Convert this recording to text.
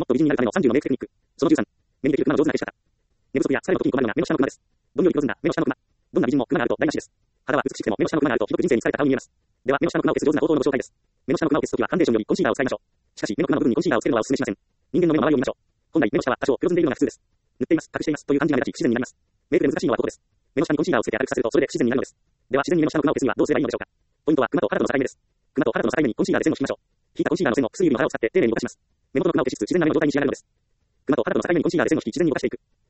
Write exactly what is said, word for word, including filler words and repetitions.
と美人になるためのさんじゅうのメイクテクニック。そのじゅうさん、目にできるクマの上手な消し方。寝不足や疲れの時に困るのが目の下のクマです。どんより黒ずんだ目の下のクマ。どんな美人もクマがあると台無しです。肌は美しくても目の下のクマがあるとひどく人生に疲れた顔に見えます。では、目の下のクマを消す上手な方法のご紹介です。目の下のクマを消すときはファンデーションよりコンシーラーを使いましょう。しかし、目のクマの部分にコンシーラーをつけるのはお勧めしません。人間の目の周りを見ましょう。本来、目の下は多少黒ずんでいるのが普通です。塗っています、隠していますという感じが目立ち、不自然になります。メイクで難しいのはここです。目の下にコンシーラーをつけて明るくさせるとそれで不自然になるのです。では、自然に目の下のクマを消すにはどうすればいいのでしょうか。ポイントはクマと肌との境目です。クマと肌との境目にコンシーラーで線を引きましょう。引いたコンシーラーの線を薬指の腹を使って丁寧に動かします。目元のクマを消しつつ自然な目の状態に仕上がるのです。クマと肌との境目にコンシーラーで線を引き自然に動かしていく。